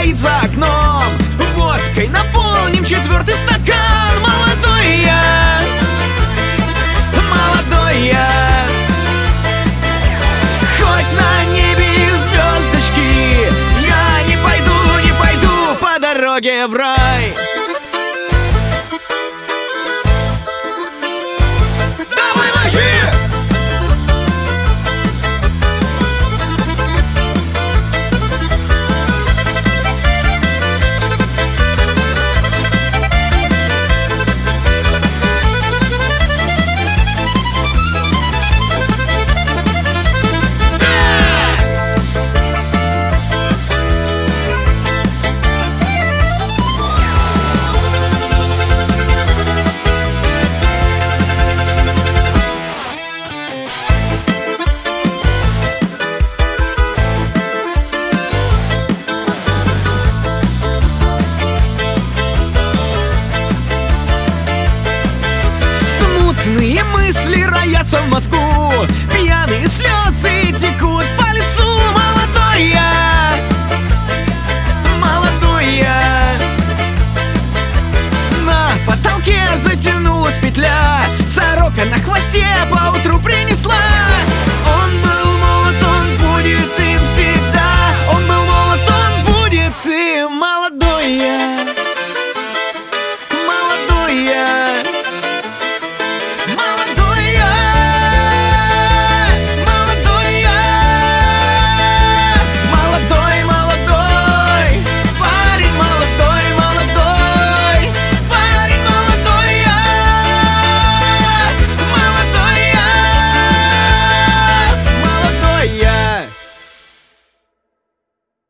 стоит за окном. Водкой наполним 4-й стакан. Молодой я, молодой я. Хоть на небе и звездочки, я не пойду по дороге в рай. Давай, мужик! Смутные мысли роятся в мозгу, пьяные слезы текут по лицу. Молодой я, молодой я. На потолке затянулась петля, сорока на хвосте поутру принесла